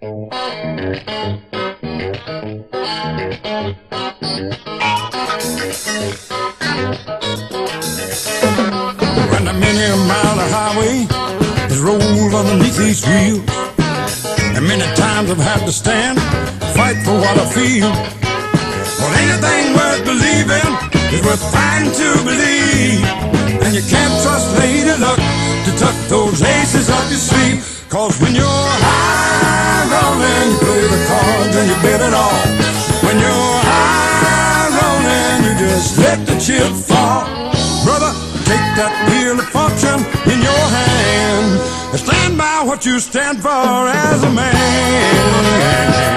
When a many-mile highway is rolled underneath these wheels, and many times I've had to stand, fight for what I feel. Well, anything worth believing is worth trying to believe. And you can't trust lady luck to tuck those aces up your sleeve. Cause when you're high rolling, you play the cards and you bet it all. When you're high rolling, you just let the chip fall. Brother, take that wheel of fortune in your hand and stand by what you stand for as a man.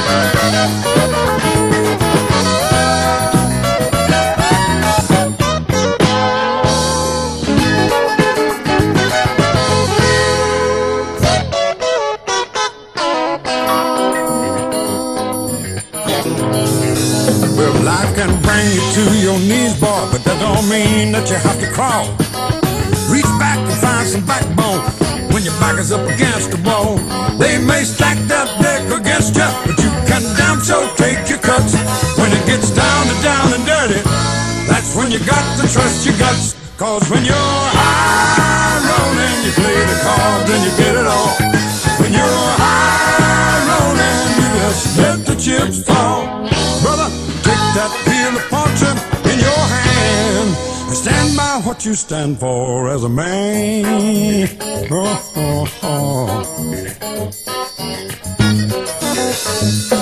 Well, life can bring you to your knees, boy, but that don't mean that you have to crawl. Reach back and find some backbone when your back is up against the wall. They may stack that deck against you, but you can damn sure take your cuts. When it gets down and dirty, that's when you got to trust your guts. Cause when you're high rolling, you play the cards and you get it all. When you're high rolling, you just let the chips fall. Brother, take that wheel of fortune in your hand and stand by what you stand for as a man. Oh, oh, oh.